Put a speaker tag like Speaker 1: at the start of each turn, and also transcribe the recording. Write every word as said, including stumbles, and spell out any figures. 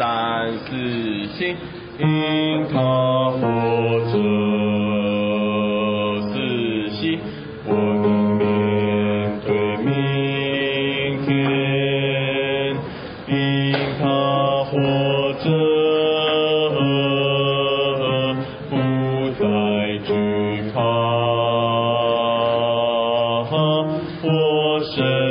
Speaker 1: 三四心，因他活着。四喜，我们面对明天，因他活着，不再惧怕。我身